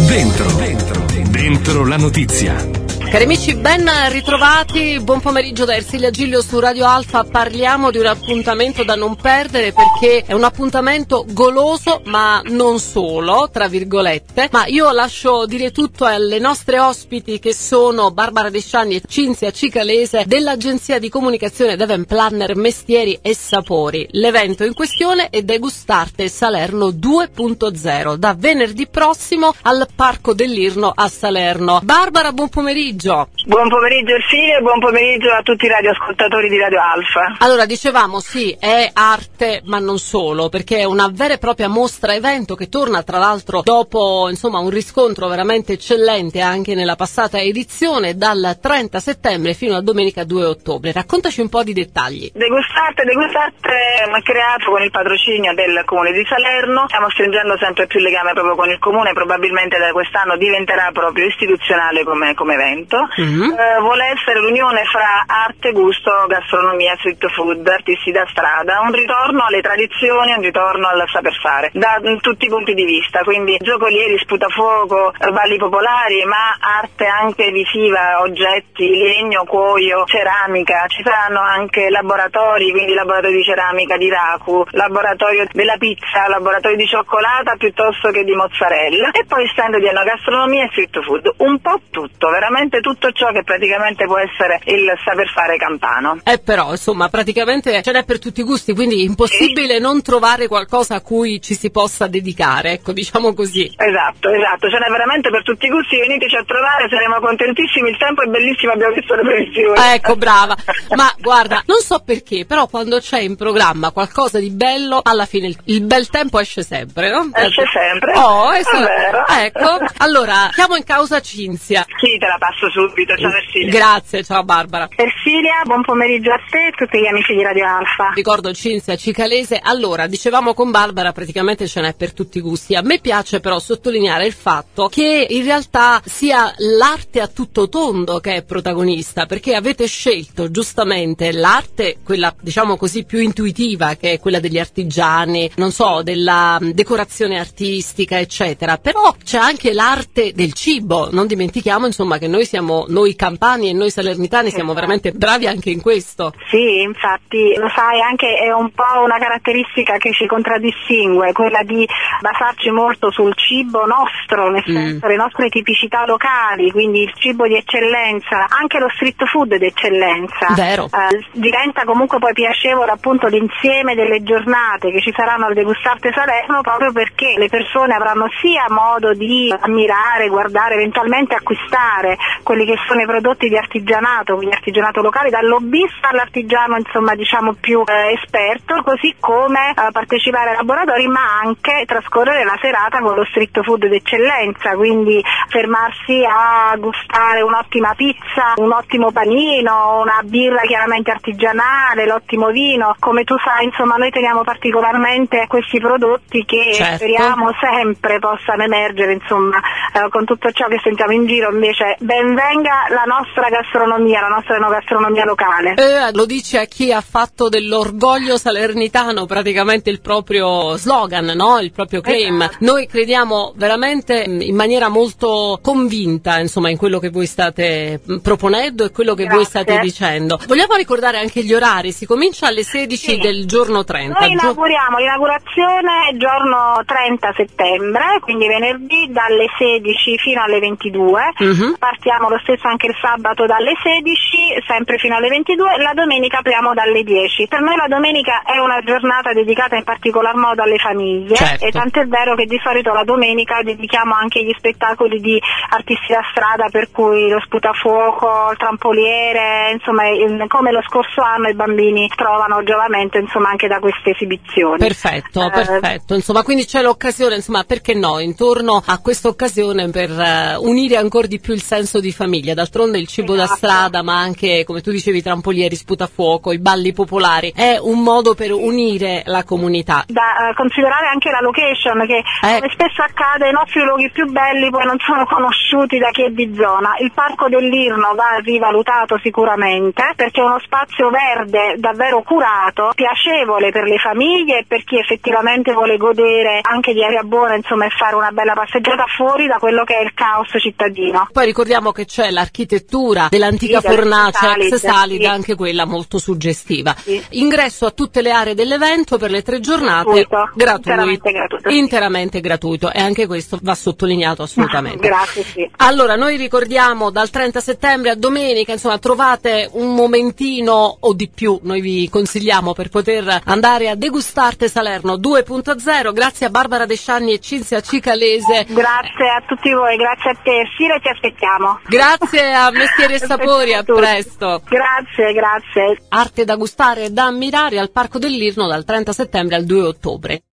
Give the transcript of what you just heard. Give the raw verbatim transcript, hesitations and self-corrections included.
Dentro, dentro, dentro la notizia. Cari amici, ben ritrovati, buon pomeriggio da Ersilia Giglio su Radio Alfa. Parliamo di un appuntamento da non perdere perché è un appuntamento goloso, ma non solo, tra virgolette. Ma io lascio dire tutto alle nostre ospiti che sono Barbara Desciani e Cinzia Cicalese dell'agenzia di comunicazione ed event planner Mestieri e Sapori. L'evento in questione è Degustarte Salerno due punto zero, da venerdì prossimo al Parco dell'Irno a Salerno. Barbara, buon pomeriggio. Buon pomeriggio Ersilia e buon pomeriggio a tutti i radioascoltatori di Radio Alfa. Allora, dicevamo, sì, è arte, ma non solo, perché è una vera e propria mostra evento che torna tra l'altro dopo, insomma, un riscontro veramente eccellente anche nella passata edizione, dal trenta settembre fino a domenica due ottobre. Raccontaci un po' di dettagli. Degustarte, Degustarte è creato con il patrocinio del Comune di Salerno. Stiamo stringendo sempre più legame proprio con il Comune, probabilmente da quest'anno diventerà proprio istituzionale come, come evento. Mm-hmm. Eh, vuole essere l'unione fra arte, gusto, gastronomia, street food, artisti da strada, un ritorno alle tradizioni, un ritorno al saper fare da tutti i punti di vista, quindi giocolieri, sputafuoco, balli popolari, ma arte anche visiva, oggetti, legno, cuoio, ceramica. Ci saranno anche laboratori, quindi laboratorio di ceramica di raku, laboratorio della pizza, laboratorio di cioccolata piuttosto che di mozzarella, e poi stand di enogastronomia e street food, un po' tutto, veramente tutto ciò che praticamente può essere il saper fare campano. Eh però, insomma, praticamente ce n'è per tutti i gusti, quindi impossibile sì. non trovare qualcosa a cui ci si possa dedicare, ecco, diciamo così. Esatto, esatto, ce n'è veramente per tutti i gusti, veniteci a trovare, saremo contentissimi, il tempo è bellissimo, abbiamo visto le previsioni. Ecco, brava, ma guarda, non so perché, però quando c'è in programma qualcosa di bello, alla fine il, il bel tempo esce sempre, no? Esce sempre. Oh, è vero. Ecco, allora, chiamo in causa Cinzia. Sì, te la passo subito, ciao Ersilia. Grazie, ciao Barbara. Ersilia, buon pomeriggio a te e a tutti gli amici di Radio Alfa. Ricordo Cinzia Cicalese. Allora, dicevamo con Barbara, praticamente ce n'è per tutti i gusti. A me piace però sottolineare il fatto che in realtà sia l'arte a tutto tondo che è protagonista, perché avete scelto giustamente l'arte, quella diciamo così più intuitiva, che è quella degli artigiani, non so, della decorazione artistica, eccetera. Però c'è anche l'arte del cibo, non dimentichiamo insomma che noi siamo, noi campani e noi salernitani siamo veramente bravi anche in questo. Sì, infatti, lo sai, anche è un po' una caratteristica che ci contraddistingue, quella di basarci molto sul cibo nostro, nel senso mm. le nostre tipicità locali, quindi il cibo di eccellenza, anche lo street food di eccellenza. Vero. Eh, diventa comunque poi piacevole appunto l'insieme delle giornate che ci saranno al Degustarte Salerno, proprio perché le persone avranno sia modo di ammirare, guardare, eventualmente acquistare quelli che sono i prodotti di artigianato, quindi artigianato locale, dal lobbista all'artigiano insomma diciamo più eh, esperto, così come eh, partecipare ai laboratori, ma anche trascorrere la serata con lo street food d'eccellenza, quindi fermarsi a gustare un'ottima pizza, un ottimo panino, una birra chiaramente artigianale, l'ottimo vino. Come tu sai, insomma, noi teniamo particolarmente a questi prodotti che certo. speriamo sempre possano emergere, insomma, eh, con tutto ciò che sentiamo in giro. Invece ben venga la nostra gastronomia, la nostra enogastronomia locale. Eh, lo dice a chi ha fatto dell'orgoglio salernitano praticamente il proprio slogan, no? Il proprio claim. Esatto. Noi crediamo veramente in maniera molto convinta, insomma, in quello che voi state proponendo e quello che Grazie. voi state dicendo. Vogliamo ricordare anche gli orari? Si comincia alle sedici sì. del giorno trenta. Noi inauguriamo l'inaugurazione il giorno trenta settembre, quindi venerdì dalle sedici fino alle ventidue. Mm-hmm. Partiamo lo stesso anche il sabato dalle sedici, sempre fino alle ventidue, la domenica apriamo dalle dieci. Per noi la domenica è una giornata dedicata in particolar modo alle famiglie, certo. e tant'è vero che di solito la domenica dedichiamo anche gli spettacoli di artisti da strada, per cui lo sputafuoco, il trampoliere, insomma, come lo scorso anno i bambini trovano giovamento insomma anche da queste esibizioni. Perfetto, eh, perfetto, insomma, quindi c'è l'occasione, insomma, perché no, intorno a questa occasione per uh, unire ancora di più il senso di di famiglia, d'altronde il cibo Esatto. da strada, ma anche, come tu dicevi, trampolieri, sputafuoco, i balli popolari, è un modo per unire la comunità. Da uh, considerare anche la location, che Eh. come spesso accade, i nostri luoghi più belli poi non sono conosciuti da chi è di zona. Il Parco dell'Irno va rivalutato sicuramente, perché è uno spazio verde davvero curato, piacevole per le famiglie e per chi effettivamente vuole godere anche di aria buona, insomma, e fare una bella passeggiata fuori da quello che è il caos cittadino. Poi ricordiamo che c'è l'architettura dell'antica Sì, della fornace Salida, ex Salida, sì. anche quella molto suggestiva. Sì. Ingresso a tutte le aree dell'evento per le tre giornate, Gratuito, gratuito, interamente gratuito, sì. interamente gratuito, e anche questo va sottolineato assolutamente. Grazie, sì. Allora, noi ricordiamo dal trenta settembre a domenica, insomma, trovate un momentino o di più, noi vi consigliamo, per poter andare a Degustarte Salerno due punto zero. Grazie a Barbara Descianni e Cinzia Cicalese. Grazie a tutti voi, grazie a te, Sire, ti aspettiamo. Grazie a Mestieri e Sapori, a presto. Grazie, grazie. Arte da gustare e da ammirare al Parco dell'Irno dal trenta settembre al due ottobre.